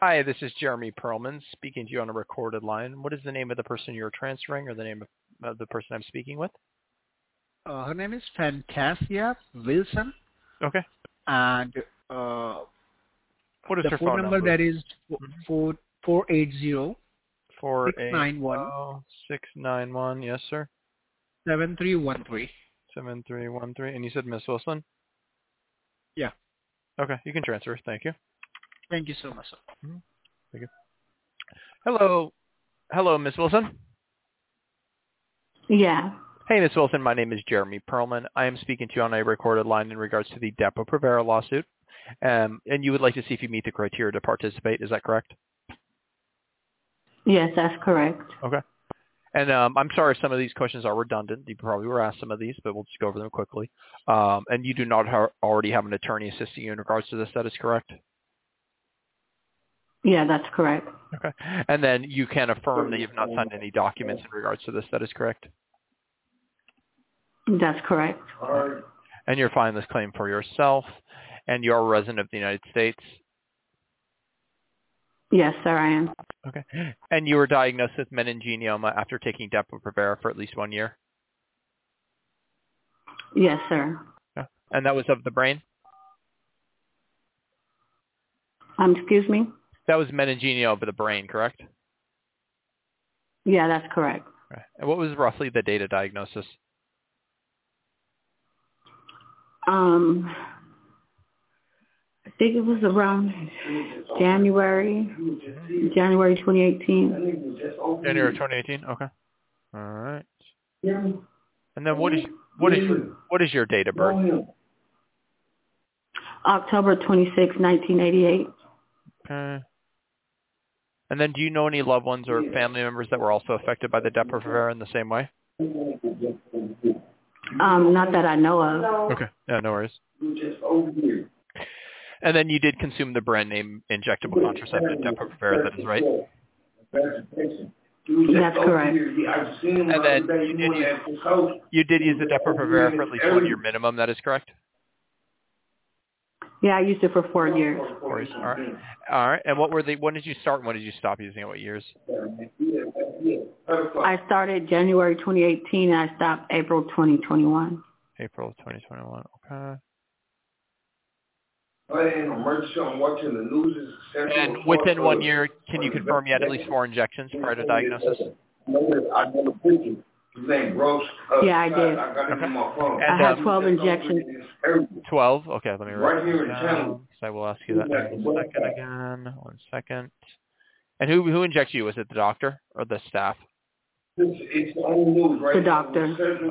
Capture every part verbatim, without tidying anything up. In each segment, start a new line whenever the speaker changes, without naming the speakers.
Hi, this is Jeremy Perlman speaking to you on a recorded line. What is the name of the person you're transferring or the name of, of the person I'm speaking with?
Uh, her name is Fantasia Wilson,
Okay.
and uh,
What is
the
her
phone
phone
number
number?
that is four four eight zero
four
six
eight
nine one
zero six nine one. Yes, sir.
seven three one three.
seven three one three. And you said Miss Wilson?
Yeah.
Okay, you can transfer. Thank you.
Thank you so much, sir.
Mm-hmm. Thank you. Hello. Hello, Miss Wilson.
Yeah.
Hey, Miss Wilson. My name is Jeremy Perlman. I am speaking to you on a recorded line in regards to the Depo-Provera lawsuit. Um, and you would like to see if you meet the criteria to participate. Is that correct?
Yes, that's correct.
Okay. And um, I'm sorry if some of these questions are redundant. You probably were asked some of these, but we'll just go over them quickly. Um, and you do not ha- already have an attorney assisting you in regards to this. That is correct?
Yeah, that's correct.
Okay. And then you can affirm that you've not signed any documents in regards to this. That is correct?
That's correct.
Right. And you're filing this claim for yourself, and you're a resident of the United States?
Yes, sir, I am.
Okay. And you were diagnosed with meningioma after taking Depo-Provera for at least one year?
Yes, sir.
Yeah. And that was of the brain?
Um, excuse me?
That was meningioma of the brain, correct?
Yeah, that's correct.
Okay. And what was roughly the date of diagnosis?
Um, I think it was around January, January twenty eighteen.
January twenty eighteen. Okay. All right. And then what is what is what is your date of birth?
October twenty-sixth, nineteen eighty-eight.
Okay. And then do you know any loved ones or family members that were also affected by the Depo-Provera in the same way?
Um, not that I know of.
Okay. Yeah, no worries. And then you did consume the brand name injectable contraceptive Depo-Provera. That is right.
That's correct.
And then you did use, you did use the Depo-Provera for at least one year minimum. That is correct.
Yeah, I used it for four years.
Four years. All right. All right. And what were the? When did you start? And when did you stop using it? What years?
I started January twenty eighteen and I stopped April twenty twenty-one.
April twenty twenty-one. Okay. And within one year, can you confirm you had at least four injections prior to diagnosis?
Yeah, I did.
Okay. And,
I had
um,
twelve injections.
twelve? Okay, let me write that down. So I will ask you that in a second again. One second. And who who injected you? Was it the doctor or the staff?
The doctor.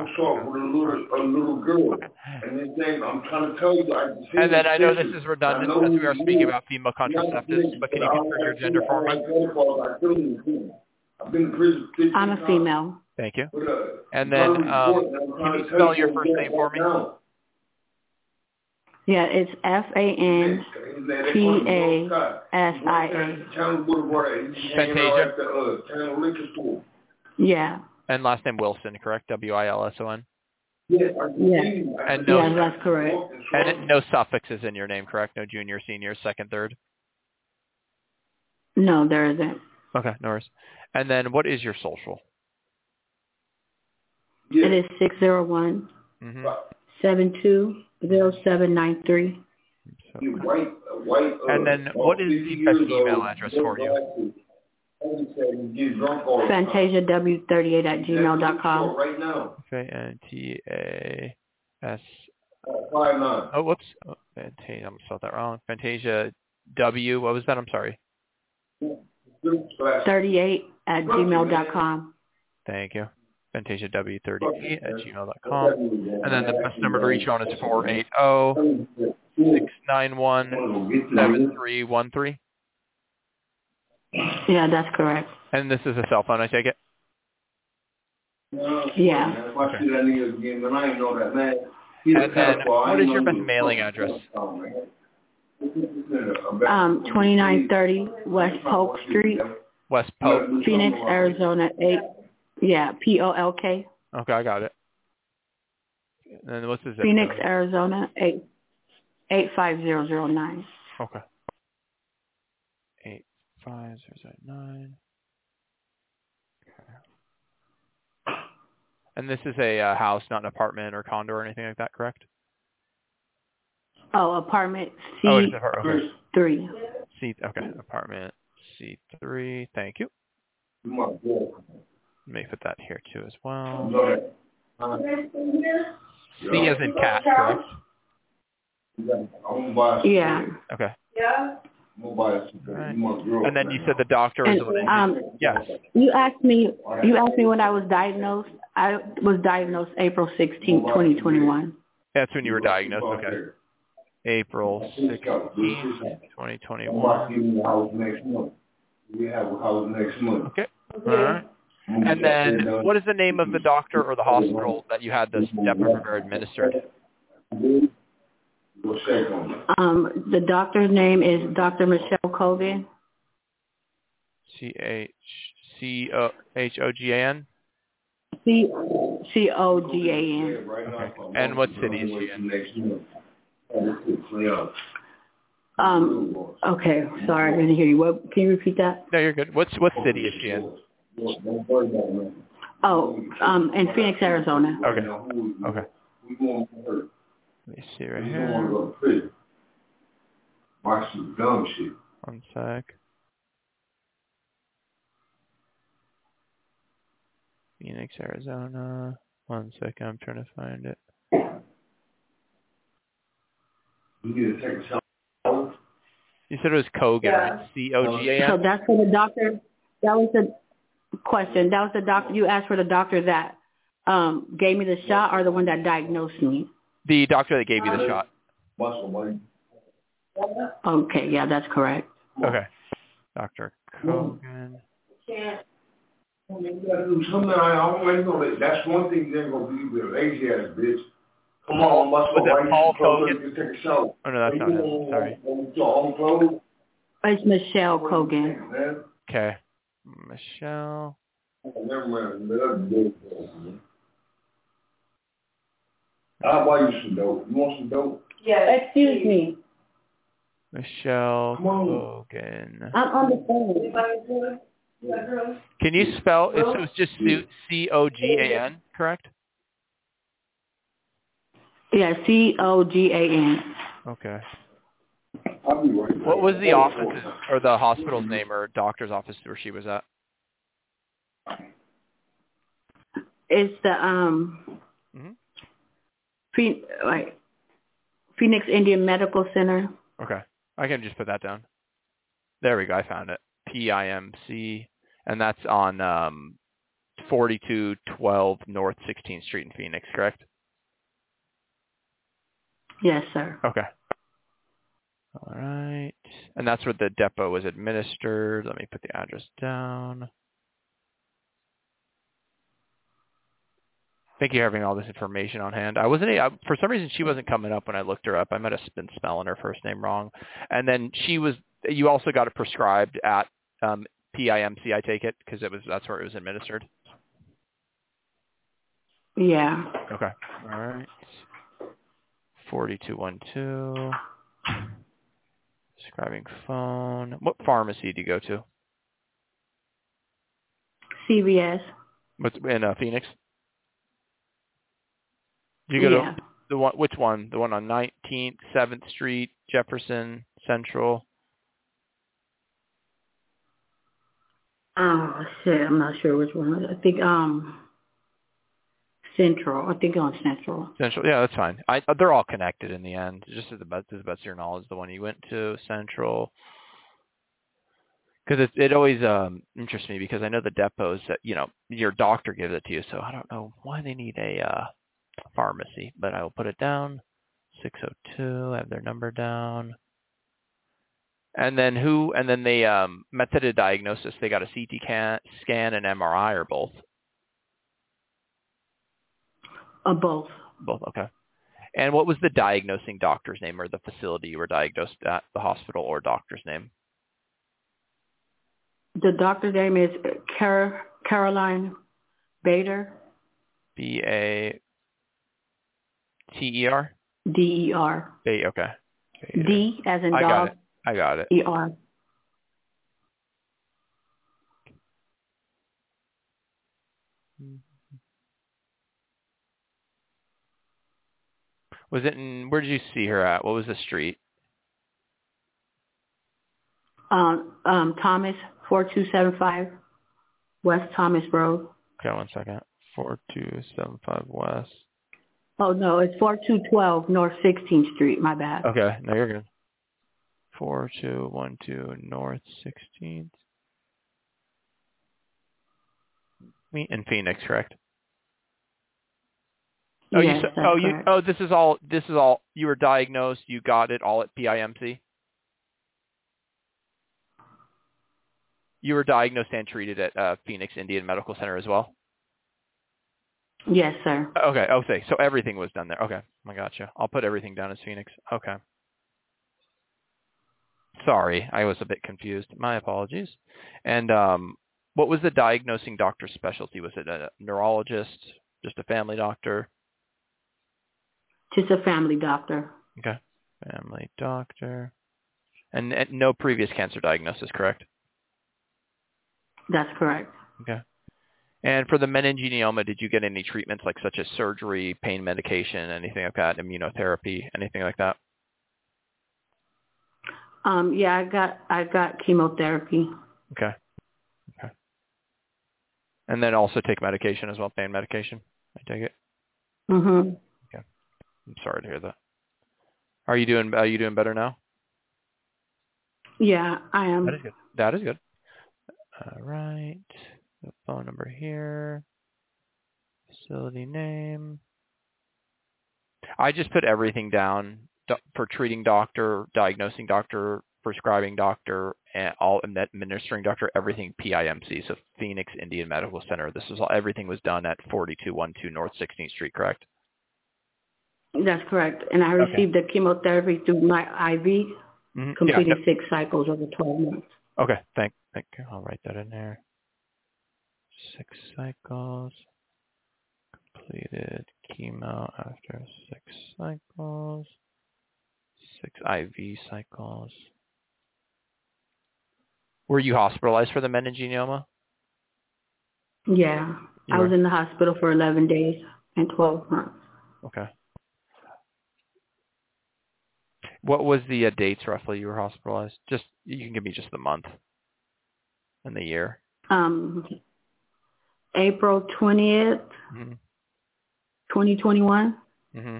And then I know this is redundant because we are speaking about female contraceptives, but can you confirm your gender for me?
I'm a female.
Thank you. And then um, can you spell your first name for me?
Yeah, it's F A N T A S I A.
Fantasia?
Yeah.
And last name Wilson, correct? W I L S O N?
Yeah.
And no,
yeah, that's correct.
And no suffixes in your name, correct? No junior, senior, second, third?
No, there isn't.
Okay, no worries. And then what is your social?
It is six zero one
Mm-hmm.
seven two zero seven nine three.
And then what is the best email address for you?
Fantasia W thirty-eight at gmail dot com.
F A N T A S. Oh, whoops. Oh, Fantasia. I'm spelled that wrong. Fantasia W. What was that? I'm sorry.
thirty-eight at gmail dot com.
Thank you. Fantasia W thirty-eight at gmail dot com. And then the best number to reach on is four eight zero six nine one seven three one three.
Yeah, that's correct.
And this is a cell phone, I take it?
Yeah.
Okay. And then what is your best mailing address?
Um, twenty-nine thirty West Polk Street.
West Polk?
Phoenix, Arizona, eight. Yeah, P O L K.
Okay, I got it. And then what's the zip
Phoenix,
code?
Arizona, eight eight five zero zero nine.
Okay. Eight five zero zero nine. And this is a uh, house, not an apartment or condo or anything like that, correct?
Oh, apartment
Oh, it is
C
apartment. Okay.
three.
C. Okay, apartment C three. Thank you. Let me put that here too as well. C as in cat, correct?
Yeah.
Okay. Right. And then you said the doctor
And,
is the one.
um,
Yes.
You asked me. You asked me when I was diagnosed. I was diagnosed April sixteenth, twenty twenty-one.
That's when you were diagnosed. Okay. April sixteenth, twenty twenty-one. Okay. All right. And then, what is the name of the doctor or the hospital that you had this Depo-Provera administered?
Um, the doctor's name is Doctor Michelle Kogan.
C H C O H O G A N?
C C O G A N.
Okay. And what city is she in?
Um. Okay. Sorry, I didn't hear you. What? Can you repeat that?
No, you're good. What's what city is she in?
Oh, um, in Phoenix, Arizona.
Okay. Okay. Let me see right here. One sec. Phoenix, Arizona. One second, I'm trying to find it. You said it was Kogan,
Yeah.
right? C O G A N?
So that's for the doctor. That was the question. That was the doctor. You asked for the doctor that um, gave me the shot or the one that diagnosed me?
The doctor that gave you the shot.
Okay, yeah, that's correct.
Okay. Doctor Kogan.
That's one thing you ain't gonna believe with a lazy ass bitch. Come
Paul,
on, must
was
go
it
right
Paul
to the
Kogan?
to take a shower.
Oh no, that's not him. Sorry.
It's Michelle Kogan.
Okay. Michelle.
I'll buy you some dope. You want some dope?
Yeah. Excuse me.
Michelle Kogan.
I'm on the phone.
Can you spell? It's, it's just C O G A N, correct?
Yeah, C O G A N.
Okay.
I'll be right back.
What was the office or the hospital's name or doctor's office where she was at?
It's the um,
Mm-hmm.
Phe- like Phoenix Indian Medical Center.
Okay. I can just put that down. There we go. I found it. P I M C. And that's on um, forty-two twelve North sixteenth Street in Phoenix, correct?
Yes, sir.
Okay. All right. And that's where the depot was administered. Let me put the address down. Thank you for having all this information on hand. I wasn't, I, for some reason, she wasn't coming up when I looked her up. I might have been spelling her first name wrong. And then she was, you also got it prescribed at um, P I M C, I take it, because it was, that's where it was administered?
Yeah.
Okay. All right. forty-two twelve. Describing phone. What pharmacy do you go to?
C V S.
What's in uh, Phoenix? Do you go
Yeah.
to the one? Which one? The one on nineteenth, seventh Street, Jefferson, Central.
Oh shit, I'm not sure which one. I think um Central. I think on Central.
Central. Yeah, that's fine. I, they're all connected in the end. Just as the best, as the best of your knowledge, the one you went to, Central. Because it, it always um, interests me because I know the depots that, you know, your doctor gives it to you, so I don't know why they need a uh, pharmacy, but I will put it down. six oh two, I have their number down. And then who, and then they, um, method of diagnosis, they got a C T can, scan, and M R I, or both?
Uh, both.
Both, okay. And what was the diagnosing doctor's name or the facility you were diagnosed at, the hospital or doctor's name?
The doctor's name is Car- Caroline Bader.
B A T E R?
D E R.
B, okay.
D as in
I
dog.
got it. I got it.
E R.
Was it in, where did you see her at? What was the street?
Um, um, Thomas, four two seven five West Thomas Road.
Okay, one second. four two seven five West.
Oh, no, it's four two one two North sixteenth Street. My bad.
Okay, no, you're good. four two one two North sixteenth. Me in Phoenix, correct? Oh,
yes,
you
that's
oh you
correct.
oh this is all this is all you were diagnosed, you got it all at P I M C? You were diagnosed and treated at uh, Phoenix Indian Medical Center as well?
Yes, sir.
Okay, okay. So everything was done there. Okay, I gotcha. I'll put everything down as Phoenix. Okay. Sorry, I was a bit confused. My apologies. And um, what was the diagnosing doctor's specialty? Was it a neurologist, just a family doctor?
Just a family doctor.
Okay, family doctor. And, and no previous cancer diagnosis, correct?
That's correct.
Okay. And for the meningioma, did you get any treatments like such as surgery, pain medication, anything like that, immunotherapy, anything like that?
Um, yeah, I got I got chemotherapy.
Okay. Okay. And then also take medication as well, pain medication, I take it?
Mhm.
Okay. I'm sorry to hear that. Are you doing are you doing better now?
Yeah, I am.
That is good. That is good. All right. The phone number here. Facility name. I just put everything down do- for treating doctor, diagnosing doctor, prescribing doctor, and all and administering doctor, everything P I M C. So Phoenix Indian Medical Center. This was all, everything was done at forty-two twelve North sixteenth Street, correct?
That's correct. And I
Okay.
received the chemotherapy through my I V,
Mm-hmm.
completed
Yeah.
six cycles over twelve months.
Okay. Thank, thank you. I'll write that in there. Six cycles. Completed chemo after six cycles. Six I V cycles. Were you hospitalized for the meningioma?
Yeah.
You
I was
were?
in the hospital for eleven days and twelve months.
Okay. What was the uh, dates roughly you were hospitalized? Just you can give me just the month and the year.
Um, April twentieth,
Mm-hmm.
twenty twenty-one.
Mm-hmm.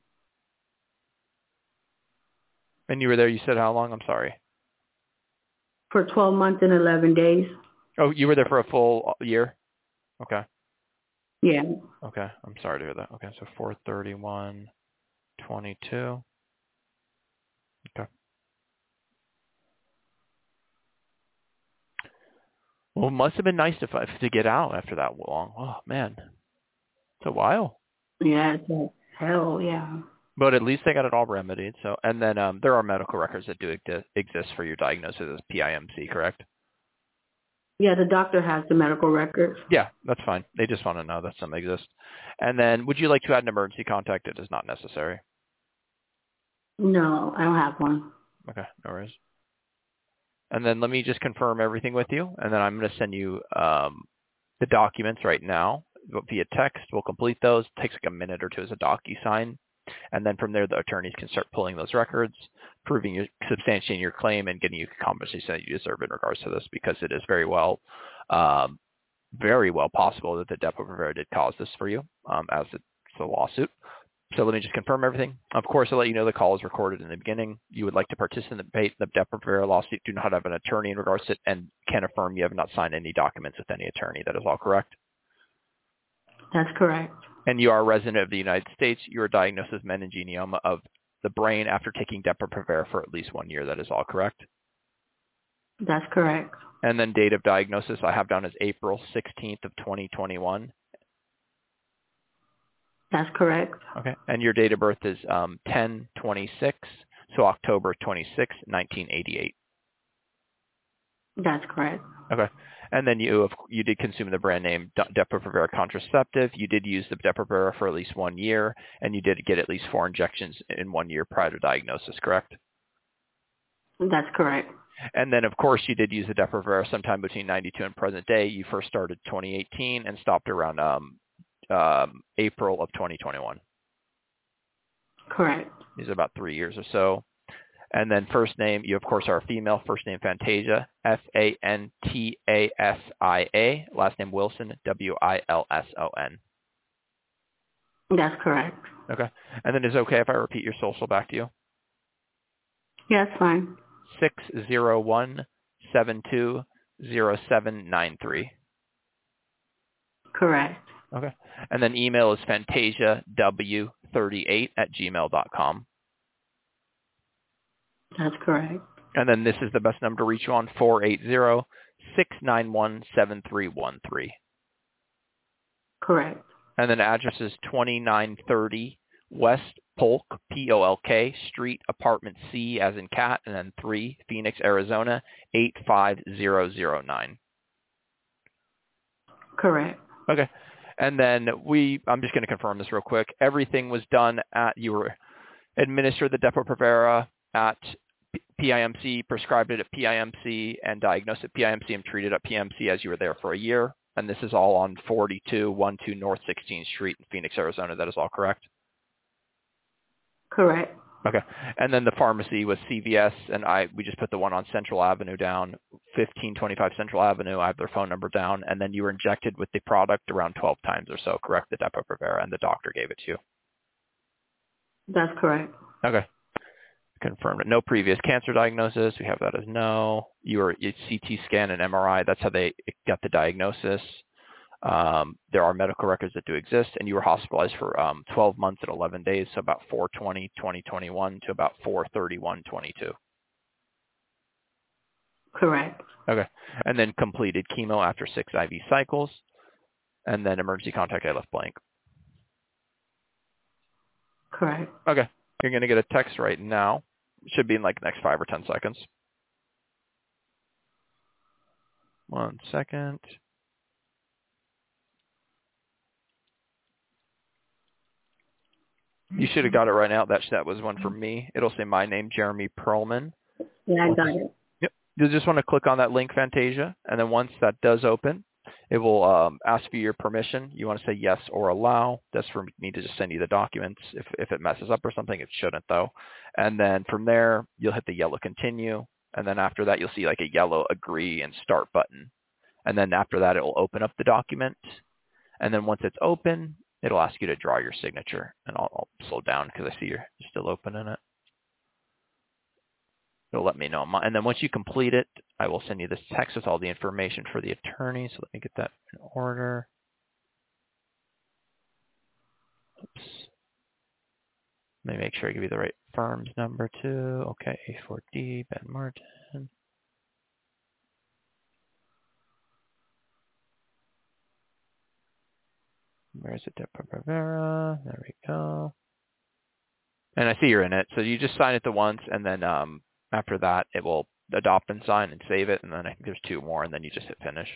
And you were there, you said how long? I'm sorry.
For twelve months and eleven days.
Oh, you were there for a full year? Okay.
Yeah.
Okay. I'm sorry to hear that. Okay, so four thirty-one twenty-two. Okay. Well, it must have been nice to to get out after that long. Oh man, it's a while.
Yeah, it's a hell, yeah.
But at least they got it all remedied. So, and then um, there are medical records that do exi- exist for your diagnosis as P I M C, correct?
Yeah, the doctor has the medical records.
Yeah, that's fine. They just want to know that some exist. And then, would you like to add an emergency contact? It is not necessary.
No, I don't have one.
Okay, no worries. And then let me just confirm everything with you, and then I'm going to send you um, the documents right now via text. We'll complete those. It takes like a minute or two as a DocuSign. And then from there, the attorneys can start pulling those records, proving you, substantiating your claim, and getting you the compensation that you deserve in regards to this, because it is very well, um, very well possible that the Depo-Provera did cause this for you, um, as it's a lawsuit. So let me just confirm everything. Of course, I'll let you know the call is recorded in the beginning. You would like to participate in the Depo-Provera lawsuit, do not have an attorney in regards to it, and can affirm you have not signed any documents with any attorney. That is all correct?
That's correct.
And you are a resident of the United States. You are diagnosed with meningioma of the brain after taking Depo-Provera for at least one year. That is all correct?
That's correct.
And then date of diagnosis I have down as April sixteenth of twenty twenty-one.
That's correct.
Okay. And your date of birth is um, ten twenty-six, so October twenty-sixth, nineteen eighty-eight.
That's correct.
Okay. And then you you did consume the brand name Depo-Provera contraceptive. You did use the Depo-Provera for at least one year, and you did get at least four injections in one year prior to diagnosis, correct?
That's correct.
And then, of course, you did use the Depo-Provera sometime between ninety-two and present day. You first started twenty eighteen and stopped around um, um, April of twenty twenty-one.
Correct.
These are about three years or so. And then first name, you, of course, are a female. First name, Fantasia, F A N T A S I A. Last name, Wilson, W I L S O N.
That's correct.
Okay. And then is it okay if I repeat your social back to you?
Yeah, that's fine.
six zero one, seven two zero seven nine three.
Correct.
Okay. And then email is fantasia w thirty-eight at gmail dot com.
That's correct.
And then this is the best number to reach you on, four eight zero, six nine one, seven three one three.
Correct.
And then address is twenty-nine thirty West Polk, P O L K, Street, Apartment C as in cat, and then three, Phoenix, Arizona, eight five zero zero nine.
Correct.
Okay. And then we, I'm just going to confirm this real quick. Everything was done at, you were administered the Depo-Provera at P I M C, prescribed it at P I M C, and diagnosed at P I M C and treated at P I M C as you were there for a year. And this is all on forty-two twelve North sixteenth Street in Phoenix, Arizona. That is all correct?
Correct.
Okay. And then the pharmacy was C V S, and I we just put the one on Central Avenue down, fifteen twenty-five Central Avenue. I have their phone number down. And then you were injected with the product around twelve times or so, correct? The Depo-Provera, and the doctor gave it to you.
That's correct.
Okay. Confirmed. No previous cancer diagnosis. We have that as no. You were it's C T scan and M R I. That's how they got the diagnosis. Um, there are medical records that do exist, and you were hospitalized for um, twelve months and eleven days, so about four twenty twenty twenty-one to about four thirty-one twenty-two.
Correct.
Okay. And then completed chemo after six I V cycles, and then emergency contact I left blank.
Correct.
Okay. You're going to get a text right now. It should be in like the next five or ten seconds. One second. You should have got it right now. That that was one from me. It'll say my name, Jeremy Perlman.
Yeah, I got it.
Yep. You'll just want to click on that link, Fantasia, and then once that does open, it will um, ask for your permission. You want to say yes or allow. That's for me to just send you the documents. If if it messes up or something, it shouldn't though. And then from there, you'll hit the yellow continue, and then after that, you'll see like a yellow agree and start button. And then after that, it will open up the document. And then once it's open, it'll ask you to draw your signature. And I'll, I'll slow down because I see you're still opening it. It'll let me know. And then once you complete it, I will send you this text with all the information for the attorney. So let me get that in order. Oops. Let me make sure I give you the right firm's number too. Okay, A four D, Ben Martin. Where's it? Depo-Provera. There we go. And I see you're in it. So you just sign it the once, and then um, after that, it will adopt and sign and save it. And then I think there's two more, and then you just hit finish.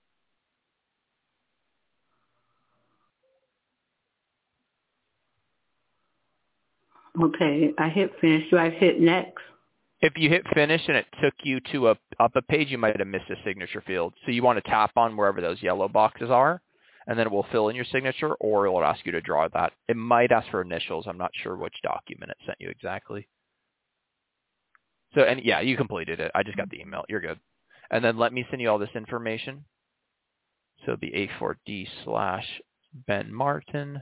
Okay, I hit finish. Do I hit next?
If you hit finish and it took you to a up a page, you might have missed a signature field. So you want to tap on wherever those yellow boxes are, and then it will fill in your signature, or it will ask you to draw that. It might ask for initials. I'm not sure which document it sent you exactly. So, and yeah, you completed it. I just got the email. You're good. And then let me send you all this information. So it'll be A four D slash Ben Martin.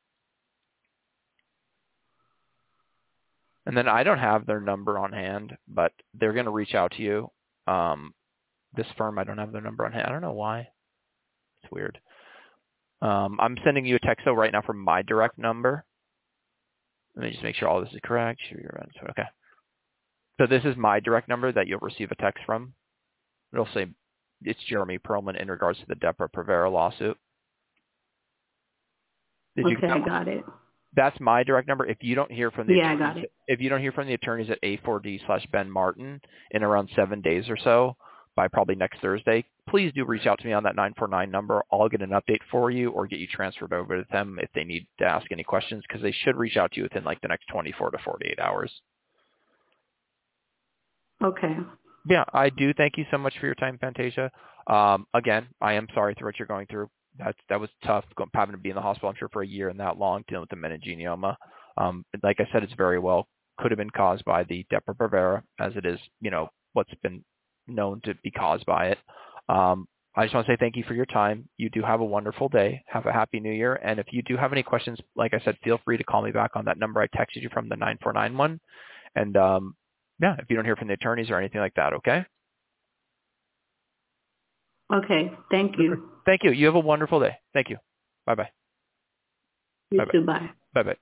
And then I don't have their number on hand, but they're going to reach out to you. Um, this firm, I don't have their number on hand. I don't know why. It's weird. Um, I'm sending you a text though right now from my direct number. Let me just make sure all this is correct. Okay. So this is my direct number that you'll receive a text from. It'll say it's Jeremy Perlman in regards to the Depo-Provera lawsuit. Did
okay,
you
I got it.
That's my direct number. If you don't hear from the
yeah, I got it.
If you don't hear from the attorneys at A four D slash Ben Martin in around seven days or so, by probably next Thursday, please do reach out to me on that nine four nine number. I'll get an update for you or get you transferred over to them if they need to ask any questions, because they should reach out to you within like the next twenty-four to forty-eight hours.
Okay.
Yeah, I do. Thank you so much for your time, Fantasia. Um, again, I am sorry for what you're going through. That's that was tough going, having to be in the hospital, I'm sure, for a year and that long dealing with the meningioma. Um, like I said, it's very well could have been caused by the Depo-Provera, as it is, you know, what's been known to be caused by it. Um, I just want to say thank you for your time. You do have a wonderful day. Have a happy new year. And if you do have any questions, like I said, feel free to call me back on that number I texted you from, the nine four nine one. And um, yeah, if you don't hear from the attorneys or anything like that, okay?
Okay. Thank you.
Thank you. You have a wonderful day. Thank you. Bye-bye.
You
Bye-bye.
too. Bye.
Bye-bye.